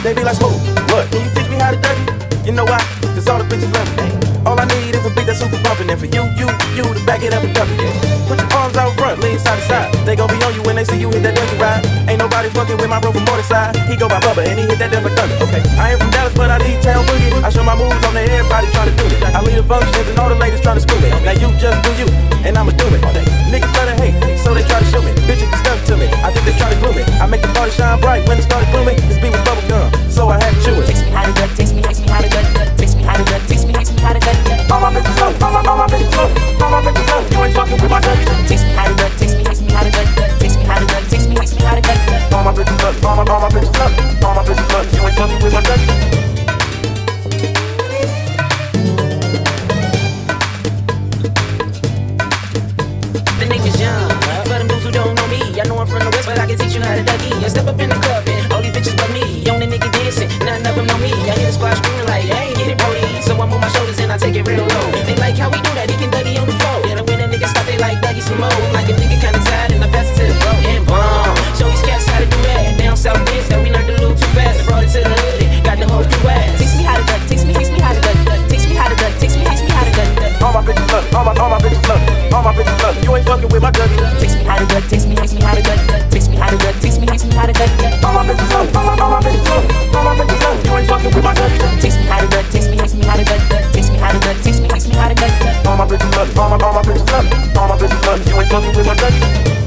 They be like, smooth, what? Can you teach me how to dirty? You know why? Cause all the bitches love me. All I need is a beat that's super bumpin'. And for you to back it up and dump it. Put your arms out front, lean side to side. They gon' be on you when they see you hit that dirty ride. Ain't nobody fucking with my bro from Morningside. He go by Bubba and he hit that Denver Thunder. Okay, I ain't from Dallas, but I need town boogie. I show my moves on there, everybody tryna do it. I lead the functions and all the ladies tryna screw me. Now you just do you, and I'ma do it. Niggas better hate, so they try to shoot me. Bitches be stuck to me, I think they try to glue me. I make the party shine bright when it started glooming. This beat was bubble gum, so I had to chew it. Teach me how to duck, teach me how to duck, teach me how to duck, teach me how to duck. All my bitches love, all my bitches love, all my bitches love. You ain't fucking with my dirty. Teach me how to duck, teach me how to duck, teach me how to duck, teach me how to duck. All my bitches love, all my bitches love, all my bitches love. You ain't fucking with my dirty. The name is Young. For them dudes who don't know me, I know I'm from the West, but I can teach you how to ducky. I step up in the club and all these bitches love me. Young the nigga dancing, none of them know me. I hear the squad screaming like, hey, get it, Brody. So I move my shoulders and I take it real low. They like how we do that, he can Dougie on the floor. And when a nigga stop, they like Dougie some more. I'm like a nigga kinda tired and I pass it to the bro. And boom, show these cats how to do that. Down south bitch that we learned to lose too fast. Brought it to the hood and got the whole crew ass. Teach me how to duck, teach me how to duck, teach me how to duck, teach me how to duck. All my bitches love, all my bitches love, all my bitches love. You ain't fucking with my dirty. Teach me how to duck, teach me how to duck, teach me how to duck, teach me how to duck. All my bitches love, all my bitches love, all my bitches love. You ain't fucking with my dirty. Teach me how to duck, teach me how to duck, teach me how to duck, teach me how to duck. All my bitches love, all my bitches love, all my bitches love. You ain't fucking with my dirty.